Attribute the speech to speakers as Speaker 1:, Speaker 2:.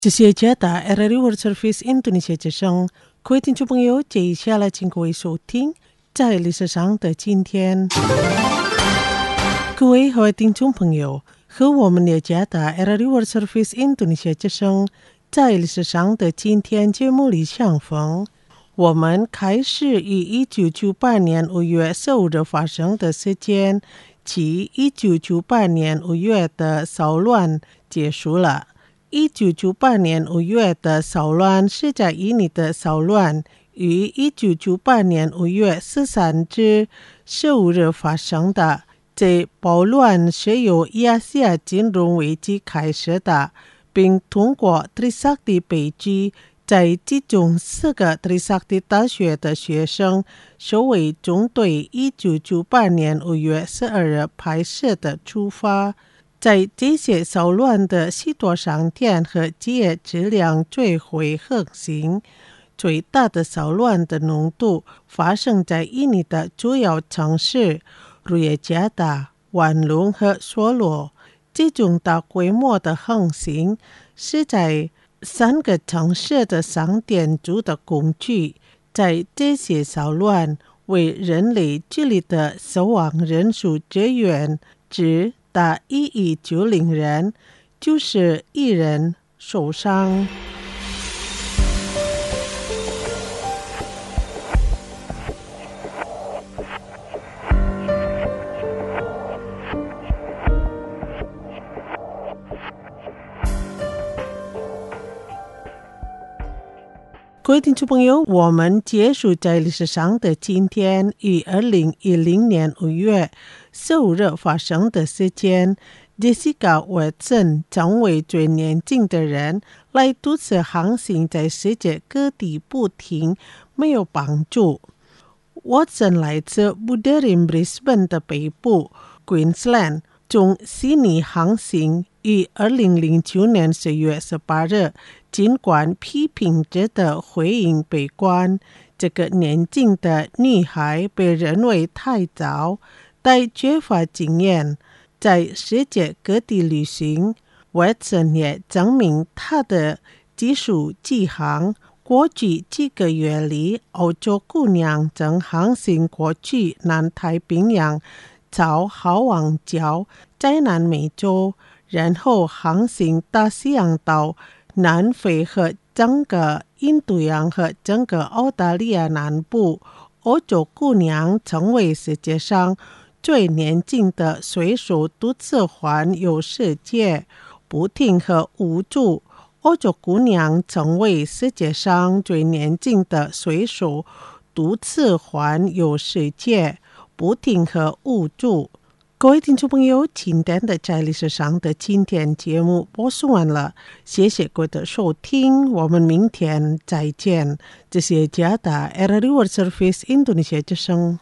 Speaker 1: 这些加打 RRI World Service Indonesia 之声，各位听众朋友，接下来请各位收听在历史上的今天。各位听众朋友，和我们的加打 RRI World Service Indonesia 之声在历史上的今天节目里相逢。我们开始于1998年5月15日发生的事件，即1998年5月的骚乱结束了。1998年5月的骚乱是在印尼的骚乱于1998年5月13日15日发生的。这暴乱是由亚细亚金融危机开始的，并通过 Trisakti 北基在其中4个 Trisakti 大学的学生作为中队1998年5月12日拍摄的出发。在这些骚乱的许多商店和企业质量最为横行，最大的骚乱的浓度发生在印尼的主要城市如耶加达、万隆和索罗。这种大规模的横行是在3个城市的商店主的工具。在这些骚乱为人类剧烈的死亡人数支援至达190人，91人受伤。各位听众朋友，我们结束在历史上的今天于2010年5月15日发生的事件。Jessica Watson 成为最年轻的人来独自航行在世界各地不停，没有帮助。Watson 来自布德林 Brisbane 的北部 Queensland， 从悉尼航行于2009年10月18日，尽管批评者的回应悲观，这个年轻的女孩被认为太早，但缺乏经验，在世界各地旅行。Watson 也证明她的技术极强。过去几个月里，欧洲姑娘正航行过去南太平洋，朝好望角，在南美洲，然后航行大西洋到南非和整个印度洋和整个澳大利亚南部。欧洲姑娘成为世界上最年轻的水手，独自环游世界，不停和无助。欧洲姑娘成为世界上最年轻的水手，独自环游世界，不停和无助。各位听众朋友，今天的在历史上的今天节目播送完了，谢谢各位的收听，我们明天再见。这是加拿大 RRI World Service Indonesia 之声。